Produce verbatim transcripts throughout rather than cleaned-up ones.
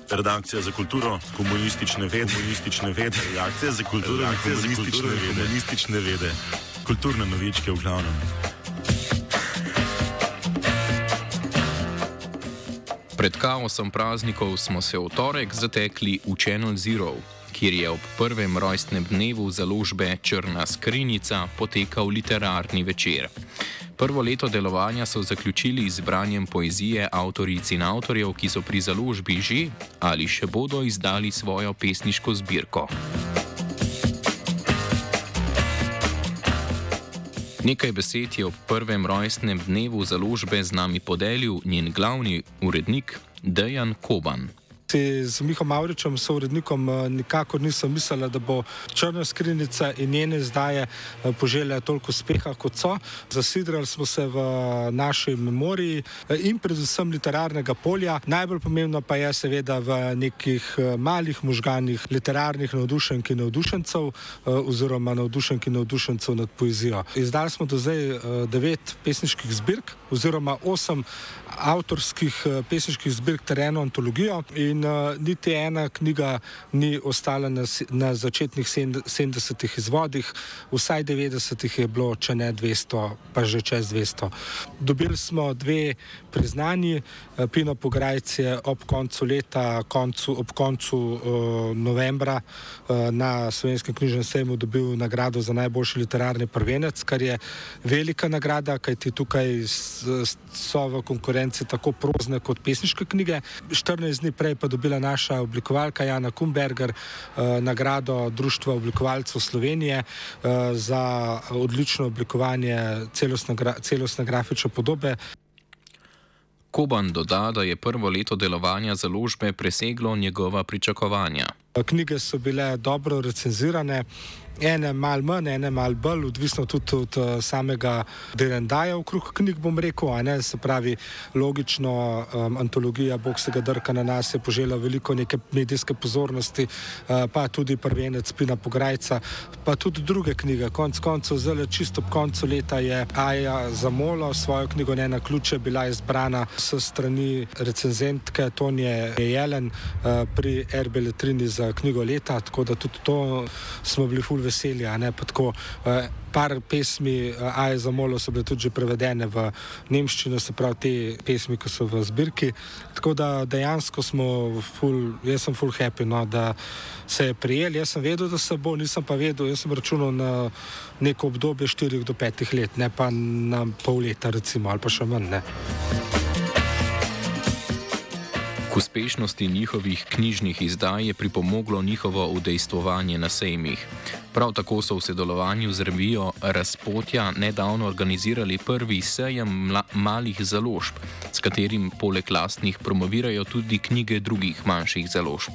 Redakcija za kulturo, komunistične vede, komunistične vede, redakcija za kulturo, komunistične vede, komunistične vede, kulturne novičke v glavnem. Pred kaosom praznikov smo se v torek zatekli v Channel Zero, kjer je ob prvem rojstnem dnevu založbe Črna skrinjica potekal literarni večer. Prvo leto delovanja so zaključili z branjem poezije avtoric in avtorjev, ki so pri založbi že ali še bodo izdali svojo pesniško zbirko. Nekaj besed je ob prvem rojstnem dnevu založbe z nami podelil njen glavni urednik Dejan Koban. Z Miho Mavričem, sourednikom, nikakor nisem mislila, da bo Črna skrinjica in njene izdaje požele toliko uspeha, kot so. Zasidrali smo se v naši memoriji in predvsem literarnega polja. Najbolj pomembno pa je seveda v nekih malih možganih literarnih navdušenk in navdušencev oziroma navdušenk in navdušencev nad poezijo. Izdali smo do zdaj devet pesniških zbirk oziroma osem avtorskih pesniških zbirk ter eno antologijo in uh, niti ena knjiga ni ostala na, na začetnih sedemdesetih izvodih, vsaj devetdesetih je bilo, če ne dvesto, pa že čez dvesto. Dobili smo dve priznanji, Pino Pograjc je ob koncu leta, koncu, ob koncu uh, novembra uh, na Slovenskem knjižnem sejmu dobil nagrado za najboljši literarni prvenec, kar je velika nagrada, kajti tukaj so v konkurenci tako prozne kot pesniške knjige. štirinajst dni prej pa dobila naša oblikovalka Jana Kumberger eh, nagrado Društva oblikovalcev Slovenije eh, za odlično oblikovanje celostne, gra, celostne grafične podobe. Koban doda, da je prvo leto delovanja založbe preseglo njegova pričakovanja. Knjige so bile dobro recenzirane, ene malo manj, ene malo bolj, odvisno tudi od uh, samega delendaja okrog knjig, bom rekel, a ne, se pravi, logično, um, antologija Bog se ga drka na nas je požela veliko neke medijske pozornosti, uh, pa tudi prvenec Pina Pograjca, pa tudi druge knjige. Konc koncev, zelo čisto ob koncu leta je Aja Zamolo svojo knjigo Njena ključe bila izbrana s strani recenzentke Tonje Jelen uh, pri R. Beletrini za knjigo leta, tako da tudi to smo bili ful veseli, a ne, pa tako eh, par pesmi eh, Aje Zamolo so bile tudi že prevedene v nemščino, se pravi te pesmi, ki so v zbirki, tako da dejansko smo ful, jaz sem ful happy, no, da se je prijel, jaz sem vedel, da se bo, nisem pa vedel, jaz sem računal na neko obdobje štirih do petih let, ne pa na pol leta recimo, ali pa še manj, ne. K uspešnosti njihovih knjižnih izdaj je pripomoglo njihovo udejstvovanje na sejmih. Prav tako so v sodelovanju z revijo Razpotja nedavno organizirali prvi sejem malih založb, s katerim poleg lastnih promovirajo tudi knjige drugih manjših založb.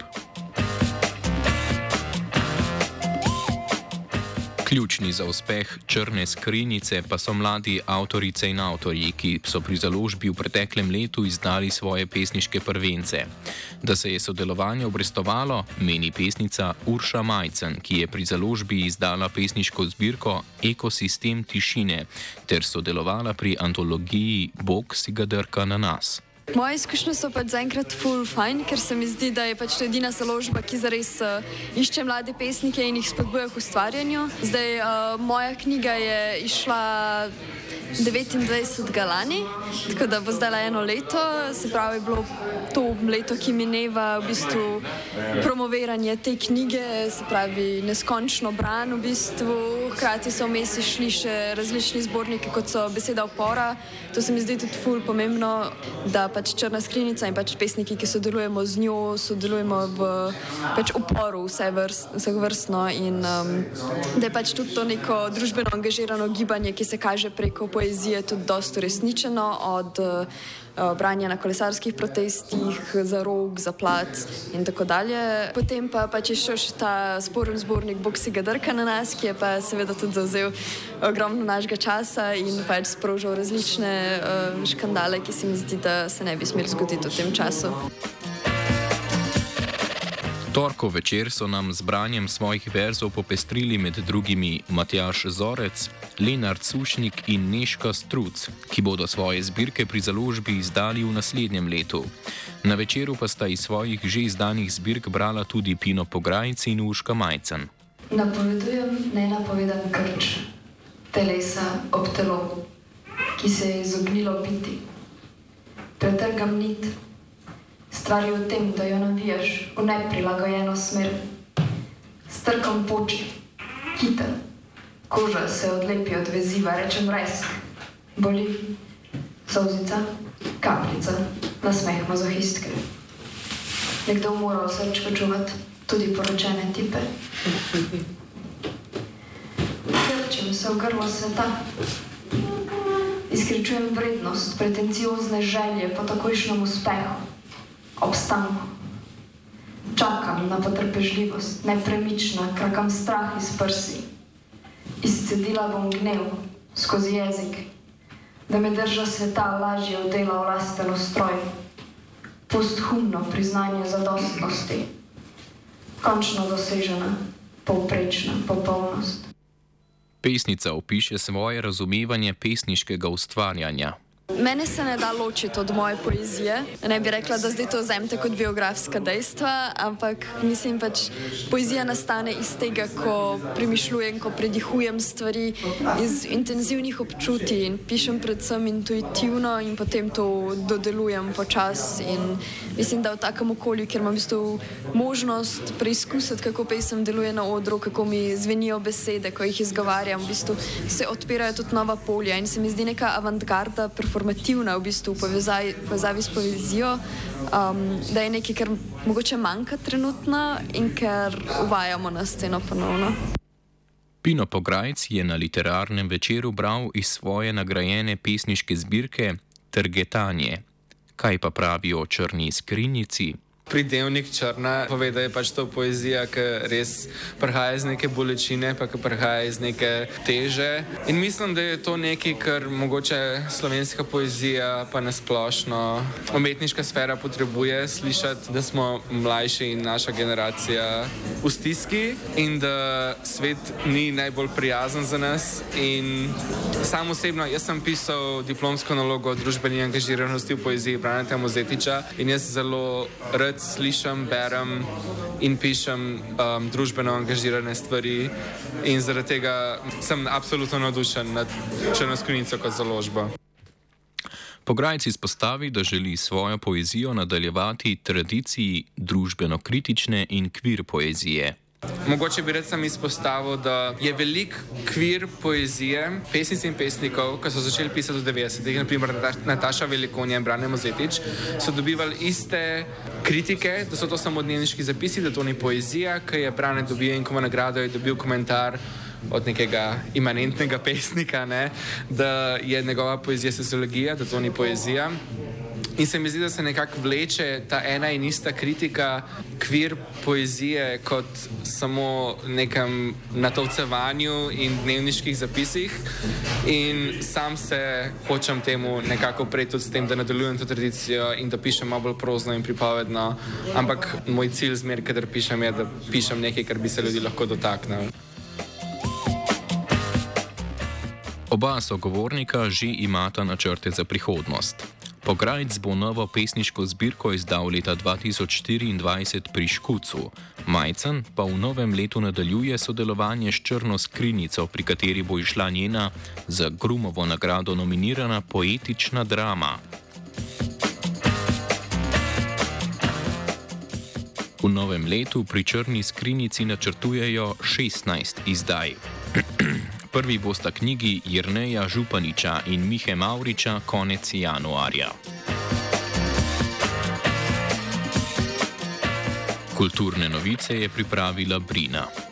Ključni za uspeh Črne skrinjice pa so mladi avtorice in avtorji, ki so pri založbi v preteklem letu izdali svoje pesniške prvence. Da se je sodelovanje obrestovalo, meni pesnica Urša Majcen, ki je pri založbi izdala pesniško zbirko Ekosistem tišine ter sodelovala pri antologiji Bog si ga drka na nas. Moje izkušnje so pač zaenkrat full fajn, ker se mi zdi, da je pač to edina založba, ki zares uh, išče mlade pesnike in jih spodbuja k ustvarjanju. Zdaj, uh, moja knjiga je išla devetindvajsetega lani, tako da bo zdaj eno leto, se pravi, bilo to leto, ki mineva v bistvu promoviranje te knjige, se pravi, neskončno bran v bistvu, hkrati so vmes išli še različni zborniki, kot so Beseda upora. To se mi zdi tudi ful pomembno, da pač Črna skrinjica in pač pesniki, ki sodelujemo z njo, sodelujemo v pač uporu vse vrst, vseh vrstno in um, da je pač tudi to neko družbeno angažirano gibanje, ki se kaže preko poezije tudi dosti uresničeno, od uh, branja na kolesarskih protestih, za rog, za plac in tako dalje. Potem pa pač je šel še ta sporen zbornik Bog si ga drka na nas, ki je pa seveda tudi zauzel ogromno našega časa in pač sprožil različne uh, škandale, ki se mi zdi, da se ne bi smeli zgoditi v tem času. Torkov večer so nam z branjem svojih verzov popestrili med drugimi Matjaž Zorec, Lenart Sušnik in Nežka Struc, ki bodo svoje zbirke pri založbi izdali v naslednjem letu. Na večeru pa sta iz svojih že izdanih zbirk brala tudi Pino Pograjc in Urška Majcen. Napovedujem nenapovedan krč, telesa ob telo, ki se je izognilo biti. Pretrgam nit. Stvar je v tem, da jo navijaš v neprilagojeno smer. Strkam poči, hiter. Koža se odlepi od veziva, rečem resk. Boli. Solzica, kapljica, nasmeh mazohistke. Nekdo mora v srčku čuvati, tudi poročene tipe. Krčim se v grlo sveta. Izkričujem vrednost, pretenciozne želje po takojšnjem uspehu. Obstanku. Čakam na potrpežljivost, nepremična, krakam strah iz prsi. Izcedila bom gnev skozi jezik, da me drža sveta lažje vdela v lasten ustroj. Posthumno priznanje zadostnosti. Končno dosežena, povprečna popolnost. Pesnica opiše svoje razumevanje pesniškega ustvarjanja. Mene se ne da ločiti od moje poezije. Ne bi rekla, da zdaj to vzemite kot biografska dejstva, ampak mislim pač, poezija nastane iz tega, ko premišljujem, ko predihujem stvari, iz intenzivnih občutij in pišem predvsem intuitivno in potem to dodelujem počas. In mislim, da v takem okolju, kjer imam v bistvu možnost preizkusiti, kako pesem deluje na odru, kako mi zvenijo besede, ko jih izgovarjam, v bistvu se odpirajo tudi nova polja in se mi zdi neka avantgarda, formativna v bistvu v povezavi, povezavi s poezijo, um, da je nekaj, kar mogoče manjka trenutno in ker uvajamo na sceno ponovno. Pino Pograjc je na literarnem večeru bral iz svoje nagrajene pesniške zbirke Trgetanje. Kaj pa pravi o Črni skrinjici? Pridevnik Črna pove, da je pač to poezija, ki res prihaja iz neke bolečine, pa ki prihaja iz neke teže. In mislim, da je to nekaj, kar mogoče slovenska poezija, pa nasplošno umetniška sfera potrebuje slišati, da smo mlajši in naša generacija v stiski in da svet ni najbolj prijazen za nas. In sam osebno, jaz sem pisal diplomsko nalogo o družbeni angažiranosti v poeziji Braneta Mozetiča in jaz zelo rad slišam, berem in pišem um, družbeno angažirane stvari in zaradi tega sem absolutno navdušen nad Črno skrinjico kot založbo. Pograjc izpostavi, da želi svojo poezijo nadaljevati tradiciji družbeno-kritične in kvir poezije. Mogoče bi rad sam izpostavil, da je veliko kvir poezije, pesnic in pesnikov, ki so začeli pisati v devetdesetih, naprimer Nataša Velikonja in Brane Mozetič, so dobivali iste kritike, da so to samo dnevniški zapisi, da to ni poezija, ki je Brane dobil in komu nagrado je dobil komentar od nekega imanentnega pesnika, ne, da je njegova poezija sociologija, da to ni poezija. In se mi zdi, da se nekako vleče ta ena in ista kritika kvir poezije kot samo nekem natovcevanju in dnevniških zapisih. In sam se hočem temu nekako preti tudi s tem, da nadaljujem to tradicijo in da pišem malo bolj prozno in pripovedno. Ampak moj cilj zmer, kadar pišem, je, da pišem nekaj, kar bi se ljudi lahko dotaknil. Oba sogovornika že imata načrte za prihodnost. Pograjc bo novo pesniško zbirko izdal leta dva tisoč štiriindvajset pri Škucu, Majcen pa v novem letu nadaljuje sodelovanje s Črno skrinjico, pri kateri bo išla njena za Grumovo nagrado nominirana poetična drama. V novem letu pri Črni skrinjici načrtujejo šestnajst izdaj. Prvi bosta knjigi Jerneja Županiča in Mihe Mavriča konec januarja. Kulturne novice je pripravila Brina.